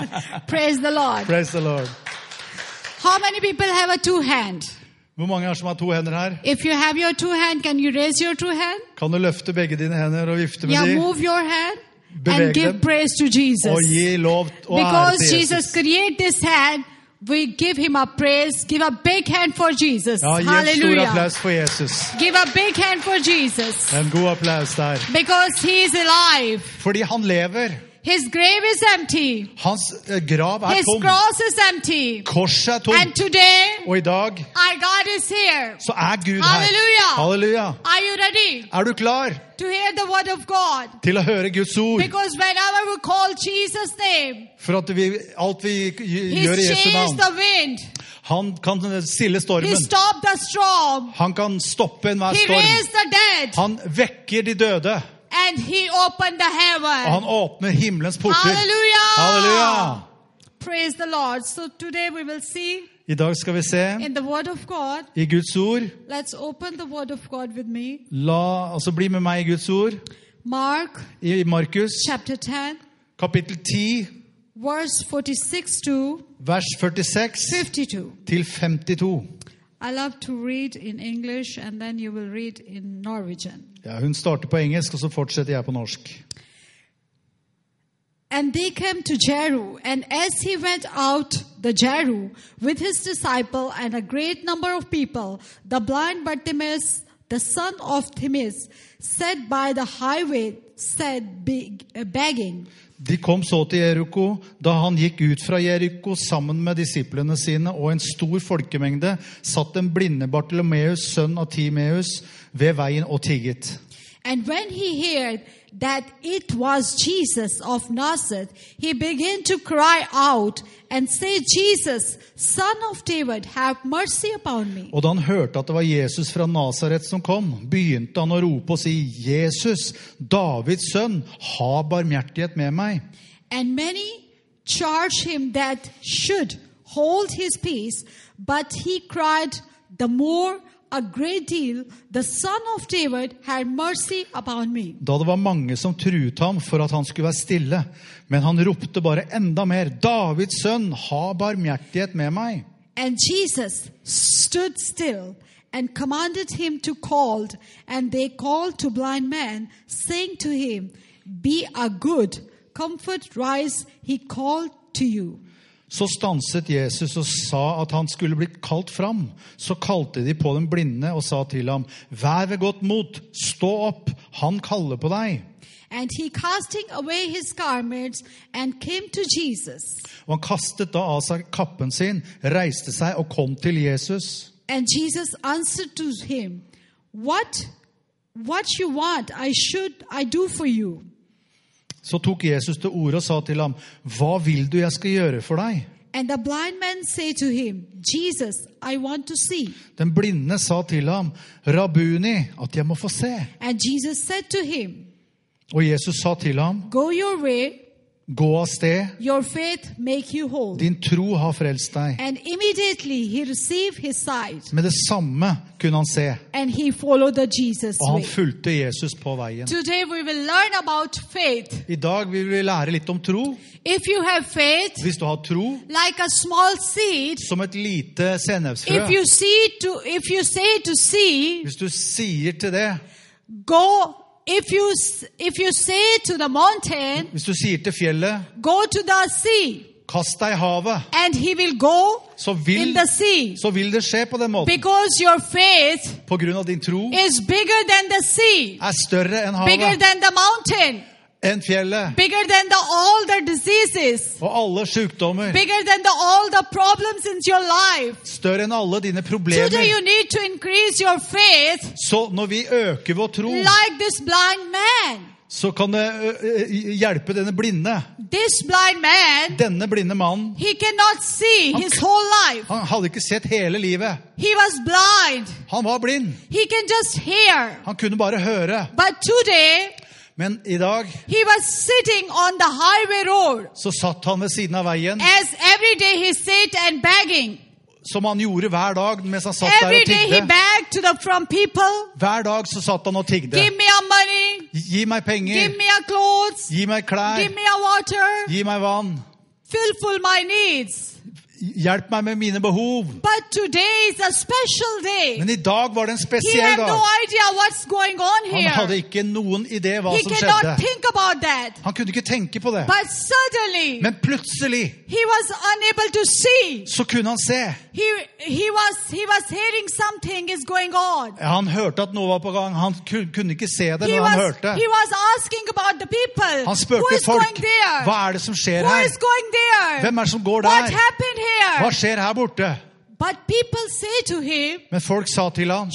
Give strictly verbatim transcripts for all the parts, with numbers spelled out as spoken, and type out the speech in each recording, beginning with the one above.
Praise the Lord. Praise the Lord. How many people have a two hand? Hvor mange er som har to hender her? If you have your two hand, can you raise your two hand? Kan du løfte begge dine hender og vifte med Yeah, de? move your hand Beveg and give dem. praise to Jesus. Og gi lov og ære Because til Jesus Jesus. created this hand, we give him a praise. Give a big hand for Jesus. Ja, gi en stor Hallelujah. applaus for Jesus. Give a big hand for Jesus. En god applaus der. Because he is alive. Fordi han lever. His grave is empty. Hans eh, grav er His tom. cross is empty. Korset er tom. And today, Og i dag our God is here. så er Gud her. Hallelujah. Halleluja. Are you ready Er du klar to hear the word of God? til å høre Guds ord? Because whenever we call Jesus' name, For at vi, alt vi he gjør i Jesu changed navn. the wind. Han kan stille He stormen. stopped the storm. Han kan stoppe enhver He storm. raised the dead. Han vekker de døde. And he opened the Og heaven. han åpner himmelens porter. Hallelujah. Halleluja. Praise the Lord. So today we will see I dag skal vi se in the word of God. i Guds ord. Let's open the word of God with me. La, altså bli med meg i Guds ord. Mark I Markus chapter ten, kapittel ti, verse forty-six to vers førtiseks fifty-two. til femtito. I love to read in English and then you will read in Norwegian. Ja, hun starter på engelsk, og så fortsetter jeg på norsk. And they came to Jeru, and as he went out the Jeru with his disciple and a great number of people, the blind Bartimaeus, the son of Timaeus, sat by the highway, said, beg- uh, begging. De kom så til Jeriko, da han gikk ut fra Jeriko sammen med disiplene sine, og en stor folkemengde satt den blinde Bartimaeus, sønn av Timaeus, ved veien og tigget. And when he heard that it was Jesus of Nazareth, he began to cry out and say, Jesus, son of David, have mercy upon me. Og da han hørte at det var Jesus fra Nazaret som kom, begynte han å rope og si, Jesus, Davids sønn, ha barmhjertighet med meg. And many charged him that should hold his peace, but he cried the more a great deal, the son of David, have mercy upon me. Da det var mange som truet ham for at han skulle være stille, men han ropte bare enda mer, Davids sønn, ha barmhjertighet med meg. And Jesus stood still and commanded him to call, and they called to blind man, saying to him, be a good, comfort, rise, he called to you. Så stanset Jesus og sa at han skulle bli kalt fram. Så kalte de på den blinde og sa til ham, vær ved godt mot, stå opp, han kaller på deg. And he casting away his garments and came to Jesus. Og han kastet da av seg kappen sin, reiste seg og kom til Jesus. And Jesus answered to him, What, what you want, I should, I do for you. Så tok Jesus til orde og sa til ham, hva vil du jeg skal gjøre for deg? And the blind man said to him, Jesus, I want to see. Den blinde sa til ham, Rabbuni, at jeg må få se. And Jesus said to him, Og Jesus sa til ham, Go your way, gå av sted, your faith make you whole. din tro har frelst deg. And immediately he received his sight. Med det samme kunne han se, And he followed the Jesus og han way. fulgte Jesus på veien. Today we will learn about faith. I dag vil vi lære litt om tro. If you have faith, Hvis du har tro, like a small seed, som et lite sennepsfrø, if you see to, if you say to sea, hvis du sier til det, go. If you if you say to the mountain, hvis du sier til fjellet, go to the sea, kast deg i havet, and he will go så in vil, the sea, så vil det skje på den måten. because your faith På grunn av din tro is bigger than the sea, er større enn bigger havet, than the mountain, enn fjellet, bigger than the all the diseases, og alle sykdommer, bigger than the all the problems in your life. større enn alle dine Today problemer. you need to increase your faith Så når vi øker vår tro, like this blind man. så kan det ø, ø, hjelpe denne blinde. This blind man, Denne blinde mannen, he cannot see his whole life. han hadde ikke sett hele livet. He was blind. Han var blind. He can just hear. Han kunne bare høre. But today, Men i dag he was sitting on the highway road. så satt han ved siden av veien, As every day he sat and begging. som han gjorde hver dag mens han satt der Every og day he tigde. begged to the, from people. Hver dag så satt han og tigde. Give me a money. Gi meg Give penger, me a clothes. gi meg klær, Give me a water. gi meg vann. fulfill my needs. Hjelp meg med mine behov. But today is a special day. Men i dag var det en He spesiell had no dag. idea what's going on Han here. hadde ikke noen idé hva He som cannot skjedde. think about that. Han kunne ikke tenke på det. But suddenly, Men plutselig he was unable to see. så kunne han se. He, he, was, he was hearing something is going on. Ja, han hørte at noe var på gang. Han ku- kunne ikke se det, He men han was, hørte. he was asking about the people. Han Who spurte is folk, going there? hva er det som skjer Who her? is going there? Hvem er det som går What der? happened here? Hva skjer her borte? But people say to him, Men folk sa til han,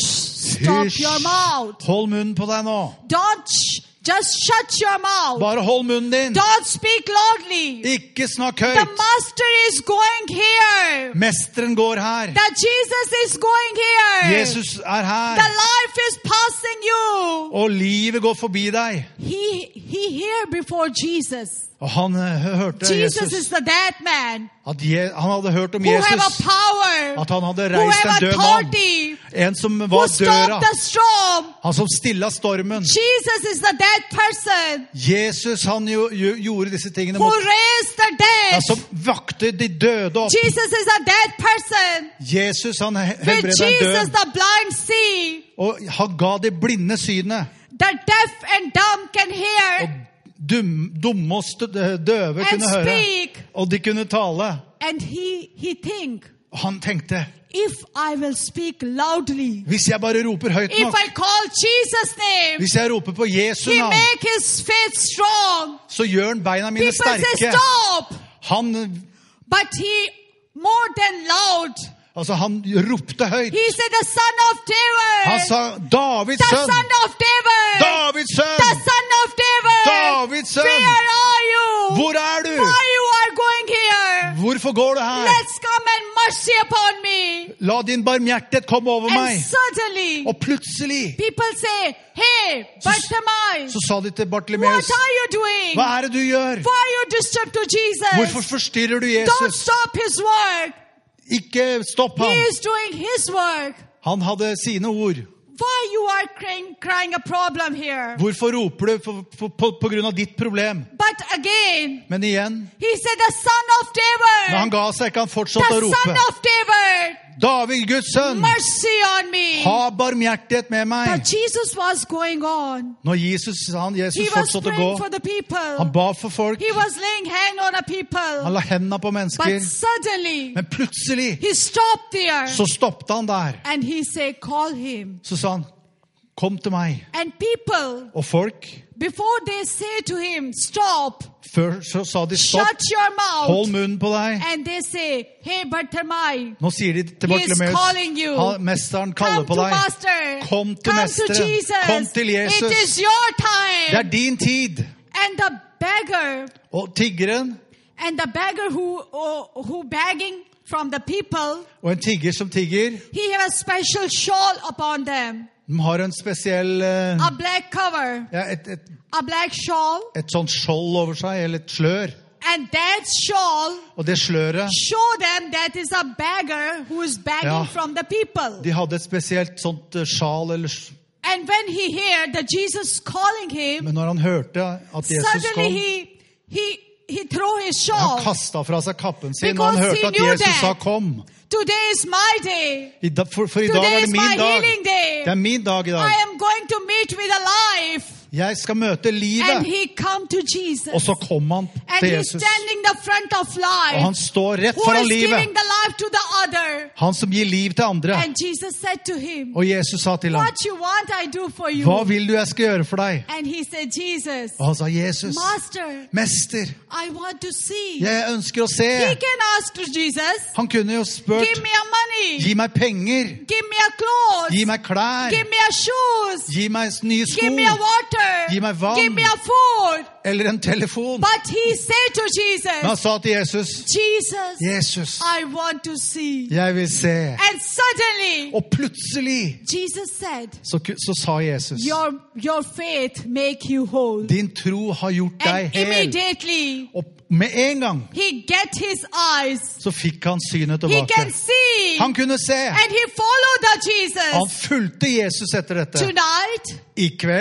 stop hysj, your mouth. hold munnen på deg nå. Don't sh- just shut your mouth. Bare hold munnen din. Don't speak loudly. Ikke snakk The høyt. master is going here. Mesteren går her. That Jesus is going here. Jesus er The her. life is passing you. Og livet går forbi deg. He he here before Jesus. Og han eh, hørte Jesus Jesus. is the dead man At Je, han hadde hørt om who have a Jesus. power, At han hadde who reist have en død mann. authority, En som who var stopped døra. the storm. Han som stilla stormen. Jesus is the dead person Jesus han jo, jo, gjorde disse tingene who mot, raised the ja, dead. som vakte de døde opp. Jesus is a dead person. Jesus han he- With helbreda en Jesus, død. the blind see. Og han ga de blinde synet. The deaf and dumb can Og hear dum, dumme og stø- døve and kunne høre. speak. Og de kunne tale. And he, he think, Og han tenkte, if I will speak loudly, hvis jeg bare roper høyt if nok, I call Jesus' name, hvis jeg roper på Jesu he navn, make his faith strong. så gjør han beina mine People say sterke. stop. Han, But he, more than loud, altså han ropte høyt. he said, the son of David. Han sa, Davids The sønn! son of David. Davids The sønn! son of David. Davids sønn! Where are you? Hvor er du? Why you are going here? Hvorfor går du her? Let's come and mercy upon me. La din barmhjertighet komme over And meg. suddenly, Og plutselig people say, hey, Bartimaeus, så sa de til what Bartimeus, are you doing? hva er det du gjør? Why you disturb to Jesus? Hvorfor forstyrrer du Don't Jesus? stop his work. Ikke stopp He ham. is doing his work. Han hadde sine ord. Why you are crying, crying a problem here? Hvorfor roper du på, på, på, på grunn av ditt problem? But again, Men igjen, he said, the son of David. når han ga seg ikke, han fortsatte å The son rope. of David. David, Guds sønn, Mercy on me. ha barmhjertighet med But meg. Jesus was going on. Når Jesus, han, He Jesus was fortsatte å praying gå, for the people. han ba for folk, He was laying hand on the people. han la hendene på But mennesker. suddenly, Men plutselig he stopped there. så stoppte han der. And he said, call him. Så sa han, kom til meg. And people, Og folk, before they say to him, stop, før så sa de stopp, shut your hold mouth. munnen på deg. And they say, hey, Bartimaeus, Nå sier de til he is Bartimeus, calling you. han- mesteren kaller Come på to deg. Master. Kom til Come to Mesteren. Jesus. Kom til It Jesus. is your Det er time. din tid. And the beggar, Og tiggeren, and the beggar who, who, who begging from the people, og en tigger som tigger, he have a special shawl upon them. de har en spesiell, eh, A black cover, ja, et, et, a black shawl. et sånt skjold over seg, eller et slør. And that shawl Og det sløret, show them that is a beggar who is begging Ja. from the people. de hadde et spesielt sånt eh, sjal, eller, s- And when he heard that Jesus calling him, men når han hørte at Jesus suddenly kom, he he he threw his han shawl. kastet fra seg kappen sin, og Because han he hørte at knew Jesus that. sa kom. Today is my day. I da, for, for i dag Today er det is min my dag. healing day. Det er min dag i I dag. am going to meet with a life. Jeg skal møte And livet. he come to Jesus. Og så kom han And til he's Jesus. standing the front of Og han life. står rett Who foran is livet. giving the life to the other. Han som gir liv til andre. And Jesus said to him, Og Jesus sa til ham, what you want I do for you. hva vil du jeg skal gjøre for deg? And he said, Jesus, Og han sa, Jesus, Master, mester, I want to see. jeg ønsker å se. He can ask to Jesus, Han kunne jo spurt, give me a money, gi meg penger, give me a clothes, gi meg klær, give me a shoes, gi meg nye give me a sko, water, Gi meg vann. give me a food. eller en telefon. But he said to Men han Jesus, sa til Jesus, Jesus, Jesus, I want to see. jeg vil se. And suddenly, Og plutselig Jesus said, så, så sa Jesus, your, your faith make you whole. din tro har gjort deg And hel. immediately, Og med en gang he get his eyes. så fikk han synet He can tilbake. see. Han kunne se. And he followed the Han Jesus. fulgte Jesus etter dette. Tonight, I kveld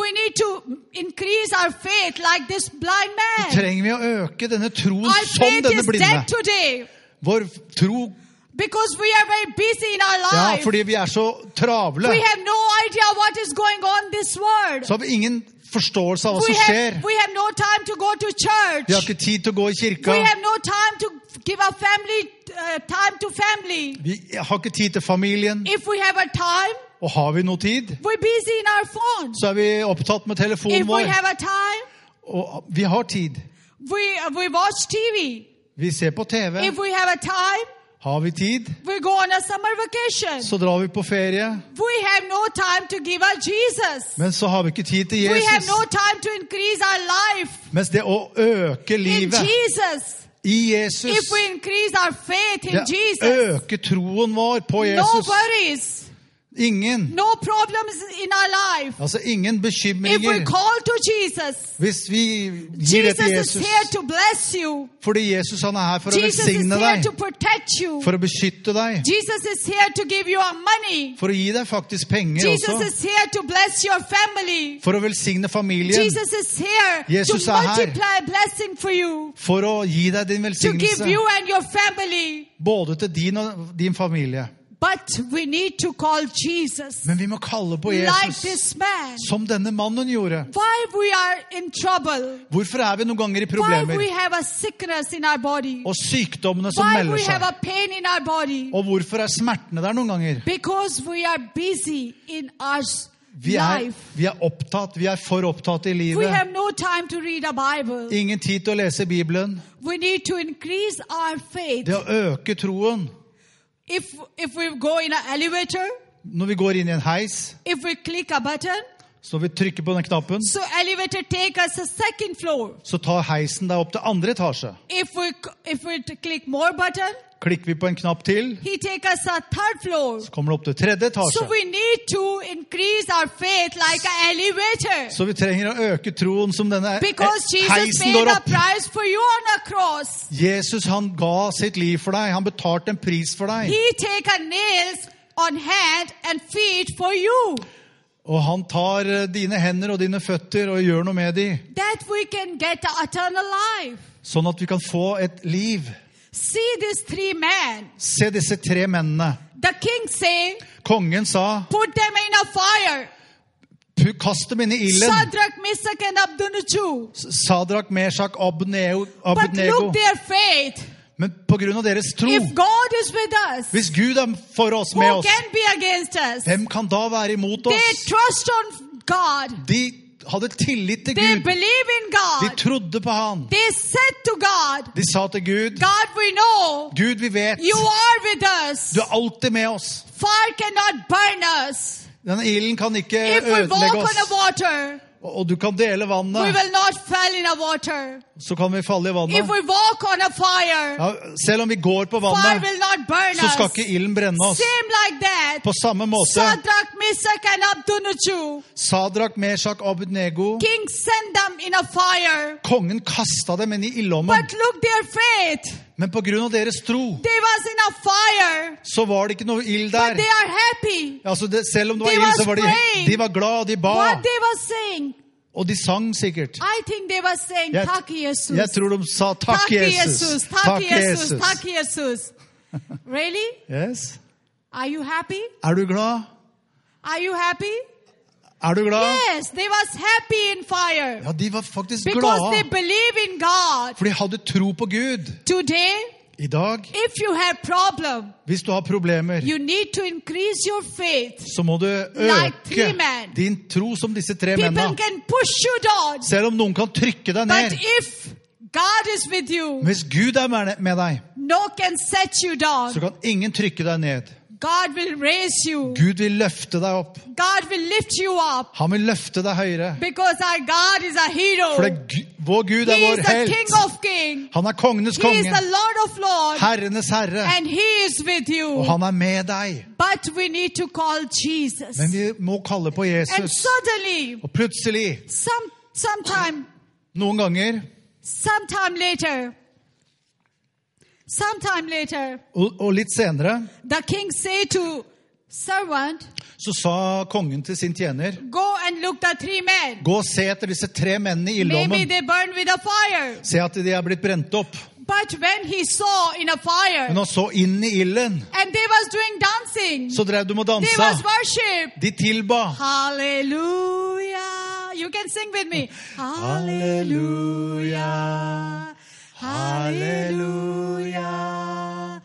we need to increase our faith like this blind man. Trenger vi å øke denne troen Our som faith denne is blinde? dead today Vår tro, because we are very busy in our ja, life. fordi vi er så travle, We have no idea what is going on in this world. så har vi ingen forståelse av hva We som skjer. have, we have no time to go to church. Vi har ikke tid til å gå i kirka. We have no time to give our family uh, time to family. Vi har ikke tid til familien. If we have a time, Og har vi noe tid, we're busy in our phone. så er vi opptatt med telefonen If we vår. have a time, Og vi har tid. we uh, we watch T V. Vi ser på T V. If we have a time, Har vi tid, we go on a summer vacation. så drar vi på ferie. We have no time to give our Jesus. Men så har vi ikke tid til We have Jesus. no time to increase our life Mens det å øke in livet Jesus. i Jesus, If we increase our faith in det Jesus, øke troen vår på no Jesus. worries, Ingen, no problems in our life. altså ingen If we bekymringer. call to Jesus, Hvis vi gir det til Jesus is Jesus, here to bless you. fordi Jesus han er her for å Jesus is velsigne here deg, to protect you. for å beskytte deg, Jesus is here to give you our money. for å gi deg faktisk penger Jesus også, is here to bless your family. for å velsigne familien, Jesus is here Jesus to er her. multiply a blessing for you, for å gi deg din to give velsignelse, you and your family. både til din og din familie. But we need to call Jesus Men vi må kalle på like Jesus, this man. som denne mannen gjorde. Why we are in trouble? Hvorfor er vi noen ganger i Why problemer? we have a sickness in our body? Og sykdommene som Why melder we have seg. a pain in our body? Og hvorfor er smertene der noen ganger? Because we are busy in our Vi er, life. vi er opptatt, vi er for opptatt i We livet. have no time to read a Bible. Ingen tid til å lese Bibelen. We need to increase our faith. Det å øke troen. If if we go in an elevator, Når vi går inn i en heis, if we click a button, så vi trykker på den knappen, so elevator take us a second floor. så tar heisen deg opp til andre etasje. If we if we click more button, Klikker vi på en knapp til, he take us a third floor. så kommer det opp til tredje So etasje. we need to increase our faith like an elevator. Så vi trenger å øke troen som denne Because Jesus heisen paid går a opp. price for you on a cross. Jesus han ga sitt liv for deg. Han betalte en pris for deg. He take a nails on hand and feet for you. Og han tar eh, dine hender og dine føtter og gjør noe med dem, That we can get a eternal life. sånn at vi kan få et liv. See these three men. Se disse tre mennene. The king say, Kongen sa, put them in a fire. "Pu- kast dem inn i ilden. Shadrach, Meshach and Abednego. Sadrak, Meshach, Abednego. But Abednego. look their faith. Men på grunn av deres tro, If God is with us, hvis Gud er for oss, med who oss, can be against us? hvem kan da være imot They oss? trust on God. De hadde tillit til They Gud. believe in De God. trodde på han. They said to God, De sa til Gud, God, we know Gud, vi vet, you are with us. du er alltid med oss. Fire cannot burn us. Denne ilden kan ikke If we walk ødelegge on oss. the water, Og og du kan dele we vannet, will not fall in the water. så kan vi falle i If vannet. we walk on a fire, Ja, selv om vi går på fire vannet, will not burn så skal us. ikke ilden brenne oss. Same like that. På samme måte, Shadrach, Meshach and Abednego. Sadrak, Meshach, Abednego, King sent them in a fire. kongen kastet dem inn i ildovnen. But look their faith. Men på grunn av deres tro, They was in a fire. så var det ikke noe ild But der. they are happy. Altså det, selv om det var They ild, så was var de, praying. de var glad, de ba, What they was saying? og de sang sikkert. I think they was saying, Jeg, Takk Jesus. jeg tror de sa, takk Takk Jesus, Jesus. Takk takk Jesus. Jesus. Takk Jesus. Really? Yes. Are you happy? Er du glad? Are you happy? Er du glad? Yes, they was happy in fire. Ja, de var faktisk Because they glade, believe in God. for de hadde tro på Gud. Today, I dag, if you have problem, hvis du har problemer, you need to increase your faith. så må du Like three øke men. din tro som disse tre People mennene. can push you down. Selv om noen kan trykke deg But ned. if God is with you, Hvis Gud er med- med deg, no can set you down. så kan ingen trykke deg ned. God will raise you. Gud vil løfte deg opp. God will lift you up. Han vil løfte deg høyere. Because our God is a hero. For det, er Gu- vår Gud er He vår is the helt. King of kings. Han er kongenes He is konge, the Lord of lords. herrenes herre, And He is with og you. han er med deg. But we need to call Jesus. Men vi må kalle på And Jesus. suddenly, Og plutselig, some sometime, noen ganger, sometime later, sometime later, og, og litt senere, the king say to servant, så sa kongen til sin tjener, go and look the three men. Gå og se etter disse tre mennene i Maybe ildovnen. they burned with a fire. Se at de er blitt brent opp. But when he saw in a fire, Men han så inn i ilden, and they was doing dancing, så drev de og they dansa. was worship. De tilba. Hallelujah. You can sing with me. Hallelujah. Hallelujah.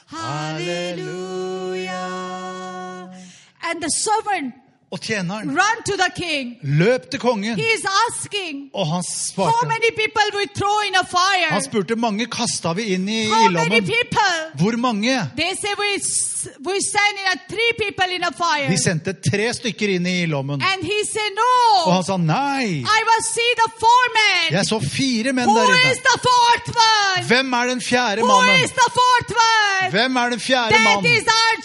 Hallelujah. And the servant Og tjeneren ran to the king. løp til kongen, He is asking, og han how svarte. many people we throw in a fire? Han spurte, mange kastet vi inn i How many ildovnen. people? Hvor mange? They say we, s- we send in a three people in a fire. De sendte tre stykker inn i ildovnen. And he said, Og no, han sa, nei, I will see the four men. jeg så fire menn Who der is inne. the fourth one? Hvem er den fjerde Who mannen? is the fourth one? Hvem er den fjerde That mannen? is our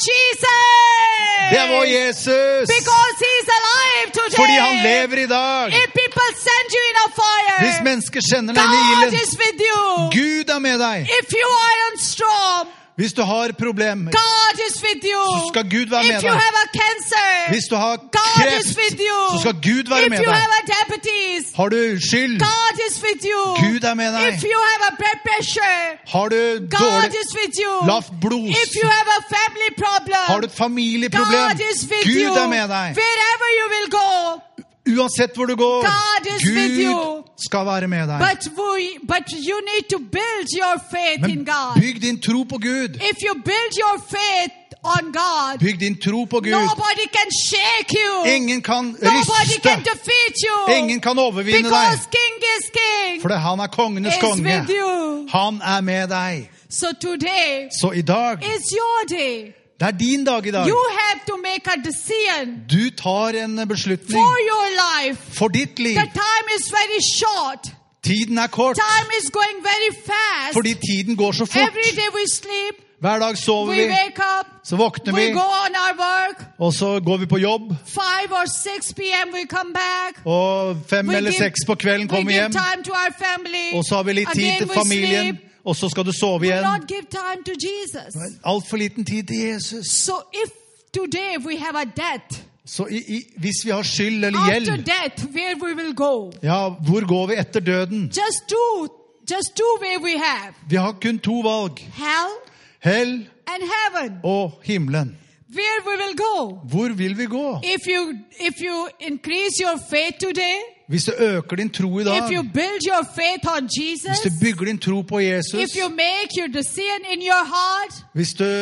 Jesus. Det er vår Jesus. Because he's alive today. Fordi han lever i dag. If people send you in a fire, Hvis mennesker sender deg inn i God ilden, is with you. Gud er med deg. If you are on storm, Hvis du har problemer, God is with you. så skal Gud være med If you deg. have a cancer, Hvis du har God is kreft, with you. så skal Gud være If med you deg. have a diabetes, Har du skyld, God is with you. Gud er med deg. If you have a blood pressure, har du God dårlig, is with you. lavt blod, If you have a family problem, har du et familieproblem, God is with Gud you. er med deg. Wherever you will go, Uansett hvor du går, God is with you. Gud skal være med deg. But we, but you need to build your faith in Men God. bygg din tro på Gud. If you build your faith on God, Bygg din tro på Gud. nobody can shake you. Ingen kan Nobody can ryste. defeat you. Ingen kan overvinne Because deg. King is King. For det- han er kongenes Is konge. with you. Han er med deg. So today Så i dag, is your day. det er din dag i dag. You have to make a decision Du tar en beslutning for your life. for ditt liv. The time is very short. Tiden er kort, Time is going very fast. fordi tiden går så fort. Every day we sleep, Hver dag sover we vi, wake up, så våkner we vi, go on our work. og så går vi på jobb. Five or six p m we come back. Og fem We eller give- seks på kvelden We kommer give hjem. time to our family. Og så har vi litt tid Again til we familien, sleep. og så skal du sove We igjen. not give time to Jesus. Altfor liten tid til Jesus. So if today we have a debt, Så i, i, hvis vi har skyld eller after gjeld, death, where we will go? ja, hvor går vi etter døden? Just two, just two way we have: Vi har kun to valg. hell Hell and heaven. og himmelen. Where we will go? Hvor vil vi gå? If you if you increase your faith today, Hvis du øker din tro i if dag, you build your faith on hvis Jesus, du bygger din tro på Jesus, if you make your decision in your heart, hvis du,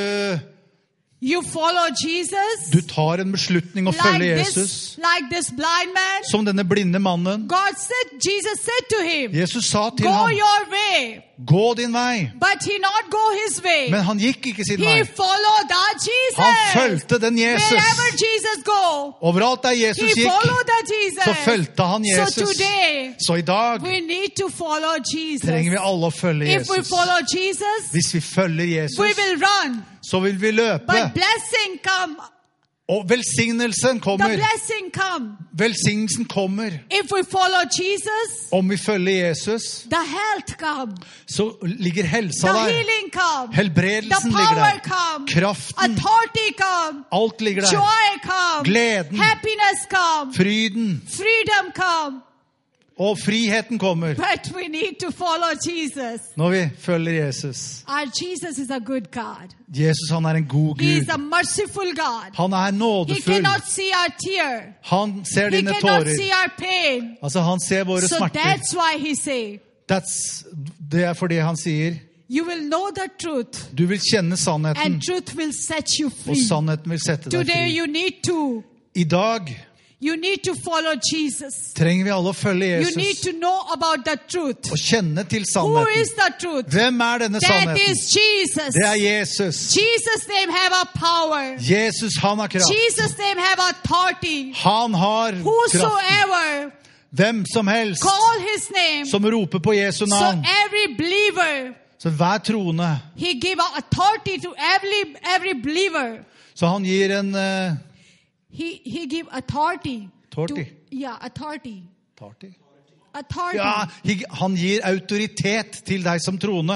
you follow Jesus, du tar en beslutning å følge like Jesus, this, like this blind man. som denne blinde mannen. God said, Jesus said to him, Jesus sa til go ham, your way. gå din vei. But he not go his way. Men han gikk ikke sin He vei. followed that Jesus. Han fulgte den Jesus. Wherever Jesus go, Overalt der he Jesus gikk, followed that Jesus. så fulgte han So Jesus. today, Så i dag we need to follow Jesus. trenger vi alle å følge If we Jesus. follow Jesus, Hvis vi følger we Jesus, will run. så vil vi løpe. But blessing come. Og velsignelsen The kommer. blessing come. Velsignelsen kommer. If we follow Jesus, Om vi følger Jesus, the health come. så ligger helsa The der. healing come. The Helbredelsen ligger power der. come. Kraften. Authority come. Alt ligger der. Joy come. Gleden. Happiness come. Fryden Freedom come. og friheten kommer But we need to follow Jesus. når vi følger Jesus. Our Jesus is a good God. Jesus, han er en god He is Gud. a merciful God. Han er He nådefull. cannot see our tear. Han ser He dine cannot see tårer. our pain. Altså, han ser våre So smerter. that's why he say, That's, det er fordi han sier, you will know the truth, du vil kjenne sannheten, and truth will set you og free. sannheten vil sette deg Today fri. you need to. I dag You need to follow Jesus. trenger vi alle å følge You need Jesus to know about the truth. og kjenne til Who sannheten. is the truth? Hvem er denne That sannheten? is Jesus. Det er Jesus. Jesus' name have a power. Jesus, han har kraft. Jesus' name have authority. Han har kraft. Whosoever Hvem som helst call his name, som roper på Jesu so navn. every believer, Så hver troende. he give authority to every every believer. Så han gir en uh, He he give authority. Authority. To, yeah, authority. Party? Authority Ja, han gir autoritet til deg som troende.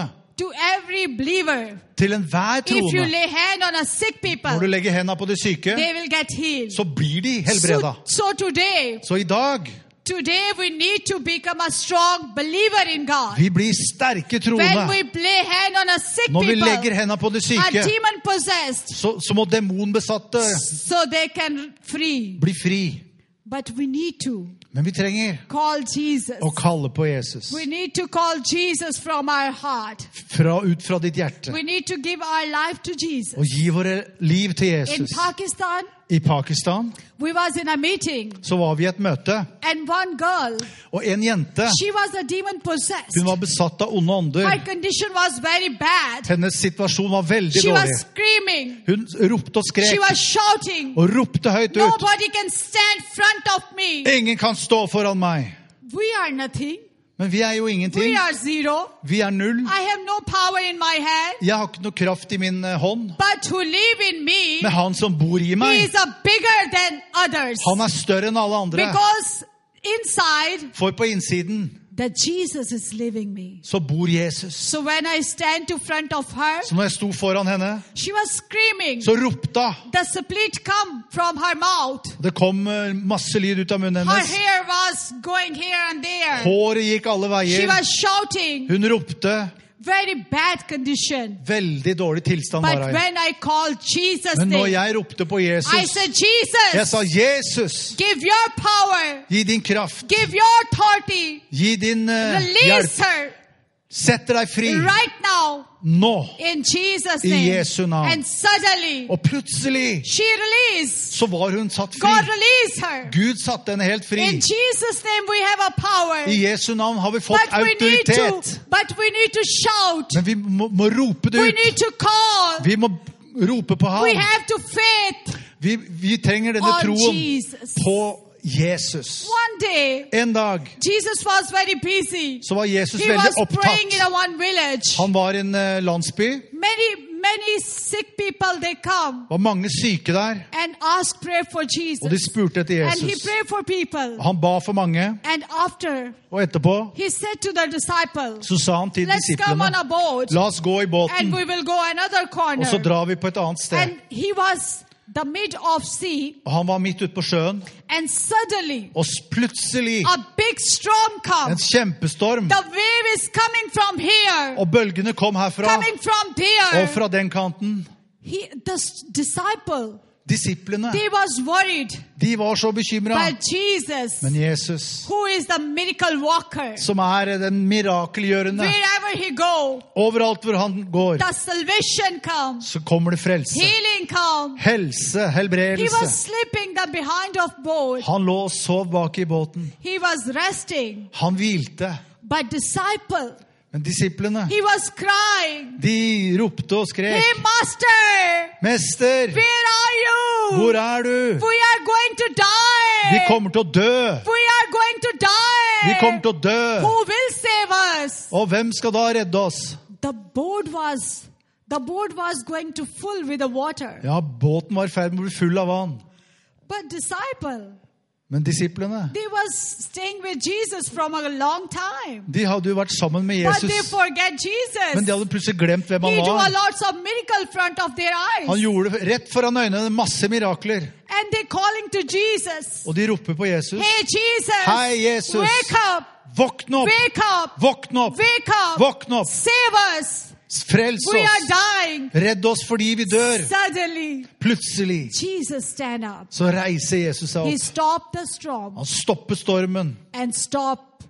to every believer, til enhver if you troende. lay hand on a sick people, Når du legger hendene på de syke, they will get healed. så blir de helbreda. So, so today, Så i dag, today we need to become a strong believer in God. vi blir sterke When troende. we lay hand on a sick Når vi people, legger hendene på de a syke, demon possessed, så, så må demonbesatte so they can free. bli fri. But we need to Men vi trenger call Jesus. å kalle på Jesus. We need to call Jesus from our heart. Fra, ut fra ditt hjerte. We need to give our life to Jesus. Og gi våre liv til In Jesus. Pakistan, I Pakistan we was in a meeting, så var vi i et møte, and one girl, og en jente, she was a demon possessed. hun var besatt av onde ånder. Her condition was very bad. Hennes situasjon var veldig She was dårlig. screaming. Hun ropte og She skrek, was shouting. og ropte høyt ut. Nobody can stand front of me. Ingen kan stå foran meg. We are nothing. Men vi er jo We ingenting. are zero. Vi er null. I have no power in my hand. Jeg har ikke noe kraft i min eh, hånd. But who live in me, Men han som bor i he meg, is a bigger than others. han er større enn alle andre. Because inside, For på innsiden that Jesus is living me. så bor Jesus. So when I stand to front of her, Så når jeg sto foran henne, she was screaming. så ropte hun. The split come from her mouth. Det kom eh, masse lyd ut av munnen Her hennes. hair was going here and there. Håret gikk alle She veier. was shouting. Hun ropte. Very bad condition. Veldig dårlig tilstand But var hun. when I called Jesus' Men når name, jeg ropte på I Jesus, said, jeg Jesus, sa, Jesus, give your power, gi din kraft, give your authority, gi din eh, release hjelp, her sett deg fri, right now nå, in Jesus' i name. Jesu navn. And suddenly, Og plutselig she released. så var hun satt God fri. released her. Gud satte henne helt In fri. Jesus' name we have a power. I Jesu navn har vi fått But we need to, autoritet. but we need to shout. Men vi må, må rope det We ut. need to call. Vi må rope på We ham. have to faith Vi, vi trenger denne on troen Jesus. på Jesus. One day, En dag Jesus was very busy. så var Jesus He veldig was praying in opptatt. a one village. Han var i en eh, landsby. Many, many sick people, they come Det var mange syke der, and ask prayer for og de Jesus. spurte etter And he Jesus. prayed for people. Han ba for mange, And after, og etterpå he said to the disciples, så sa han til let's come on disiplene, a boat la oss gå i and båten, we will go another og så corner. drar vi på et annet sted. And he was the mid of sea, Og han var midt ute på sjøen, and suddenly og s- plutselig a big storm en comes. kjempestorm, The wave is coming from here, og bølgene kom herfra, coming from there. og fra den kanten. He, the s- disciple, Disiplene, they was worried. de var så bekymret. But Jesus, Men Jesus, who is the miracle walker, som er den mirakelgjørende, wherever he go, overalt hvor han går, the salvation comes, så kommer det frelse. healing comes. Helse, He was helbredelse. sleeping the behind of boat. Han lå og sov bak i båten. He was resting. Han hvilte. But disciple, Men disiplene, he was crying. de ropte og skrek. Hey, master, Mester, where are you? hvor er du? We are going to die. Vi kommer til å dø. We are going to die. Vi kommer til å dø. Who will save us? Og hvem skal da redde oss? The boat was, the boat was going to full with the water. Ja, båten var i ferd med å bli full av vann. But disciple, Men disiplene, they was staying with Jesus from a long time. de hadde jo vært sammen med But they Jesus. forget Jesus. Men de hadde plutselig glemt hvem He han do a var. lots of miracle front of their eyes. Han gjorde det rett foran øynene, masse mirakler. And they calling to Jesus. Og de roper på Jesus. Hey Jesus, Hei, Jesus. wake up, Våkn opp! wake up, Våkn opp! wake up, Våkn opp! save us. Frels We are oss! dying. Redd oss fordi vi dør! Suddenly, Plutselig Jesus stand up. så reiser Jesus seg He opp. stopped the storm Han stopper stormen, and stop.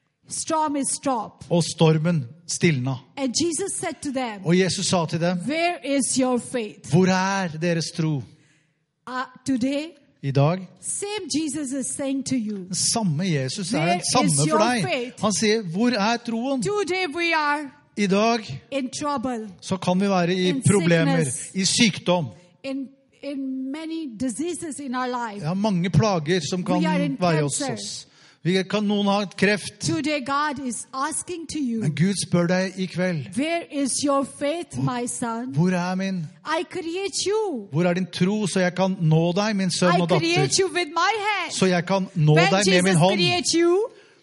Storm is stopped. og stormen stilna. And Jesus said to them, Og Jesus sa til dem, where is your faith? hvor er deres tro? Uh, today, I dag, same Jesus is saying to you. den samme Jesus er Where den samme is for your deg. faith? Han sier, hvor er troen? Today we are I dag in trouble, så kan vi være i In problemer, sickness. i sykdom. in in many diseases in our life. Vi har mange plager som kan We are in være hos cancer. oss. Vi kan, noen ha kreft. Today God is asking to you, Men Gud spør deg i kveld, where is your faith, my son? hvor er min? I create you. Hvor er din tro, så jeg kan nå deg, min sønn I og create datter? you with my hand. Så jeg kan nå When deg med min Jesus hånd. creates you,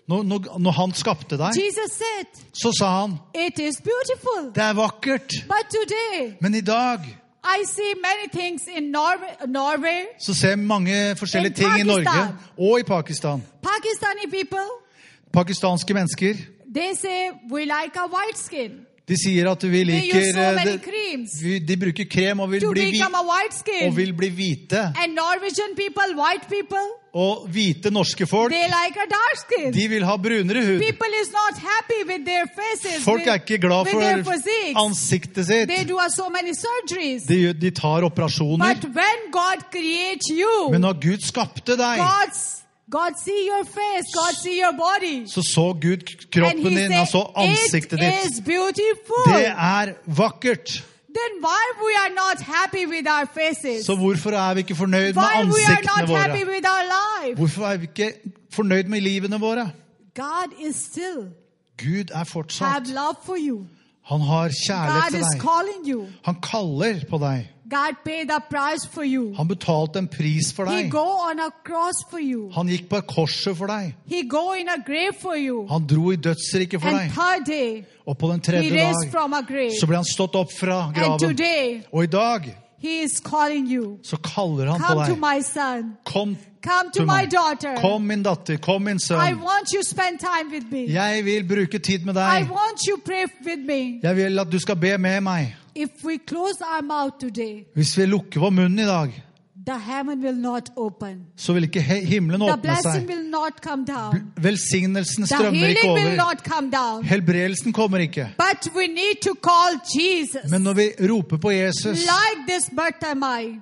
Når, når, når han skapte deg, Jesus said, så sa han, it is beautiful. det er vakkert. But today, Men i dag, I see many things in Norway, Norway, så ser jeg mange forskjellige In ting i Norge Pakistan. og i Pakistan. Pakistani people, Pakistanske mennesker, they say we like a white skin. de sier at vi They liker, use so many de, creams vi- de bruker krem og vil, to bli, hvi- become a white og skin. vil bli hvite. And Norwegian people, white people, Og hvite norske folk, they like a dark skin. de vil ha brunere hud. People is not happy with their faces, Folk with, er ikke glad with their for physiques. ansiktet sitt. They do so many surgeries. De, de tar operasjoner. But when God creates you, Men når Gud skapte deg, God's, God see your face, God see your body. så så Gud And kroppen he din, han så said, ansiktet it ditt. is beautiful. Det er vakkert. Then why we are not happy with our faces? Så hvorfor er vi ikke fornøyd med Why we are ansiktene not happy våre? with our life? Hvorfor er vi ikke fornøyd med livene våre? God is still Gud er have fortsatt. love for you. Han har kjærlighet God til is deg. calling you. Han kaller på deg. God paid the price for you. Han betalte en pris for He deg. go on a cross for you. Han gikk på korset for deg. He go in a grave for you. Han dro i dødsriket for And deg. third day, Og på den he tredje raised dag from a grave. så ble han stått opp fra And graven. today, Og i dag he is calling you. så kaller han på Come to deg. my son. Kom Come to til my meg. daughter. Kom, min datter. Kom, min I sønn. want you to spend time with me. Jeg vil bruke tid med I deg. want you to pray with me. Jeg vil at du skal be med meg. If we close our mouth today, Hvis vi lukker vår munn i dag, the heaven will not open. så vil ikke he- himmelen The åpne blessing seg. will not come down. Velsignelsen The strømmer ikke healing will over. not come down. Helbredelsen kommer ikke. But we need to call Jesus. Men når vi roper på Jesus, Like this Bartimaeus.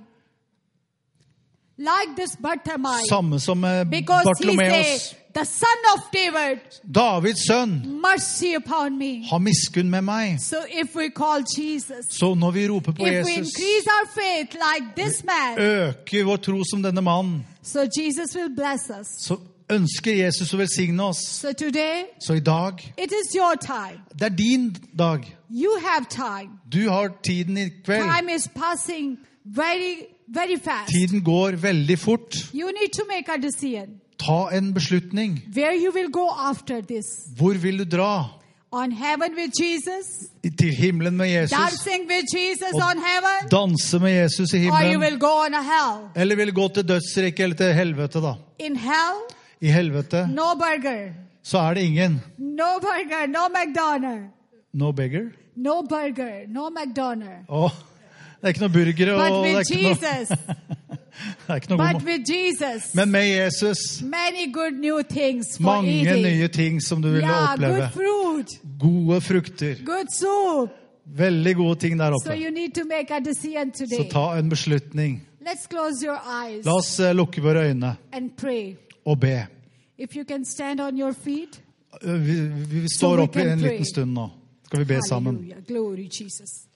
Like this Bartimaeus. samme som med Because he Bartolomeus, said, the son of David, Davids sønn, mercy upon me. ha miskunn med meg. So if we call Jesus, Så når vi roper på if we Jesus, increase our faith like this man, øker vår tro som denne mannen, so Jesus will bless us. så ønsker Jesus å velsigne oss. So today, Så i dag, it is your time. det er din dag. You have time. Du har tiden i kveld. Time is passing very, very fast. Tiden går veldig fort. You need to make a decision. Ta en beslutning. Where you will go after this. Hvor vil du dra? On heaven with Jesus. Til himmelen med Jesus? Dancing with Jesus Og on heaven. danse med Jesus i Or you himmelen? will go on a hell. Eller vil du gå til dødsriket eller til helvete da? In hell, I helvete no burger. så er det ingen. No burger, no McDonald's. No beggar. No burger, no McDonald's. Åh, det er ikke noe burgere. But Og det er with ikke noe, Jesus, det er ikke noe but god. with Jesus, Men med Jesus, many good new things for mange eating. nye ting som du vil Yeah, oppleve. good fruit, Gode frukter. good soup. Veldig gode ting der So oppe. you need to make a decision Så today. ta en beslutning. Let's close your eyes La oss eh, lukke våre øyne and pray. og be. If you can stand on your feet. Vi, vi So står we opp i can en pray. liten stund nå. Skal vi be sammen. Hallelujah. Glory Jesus.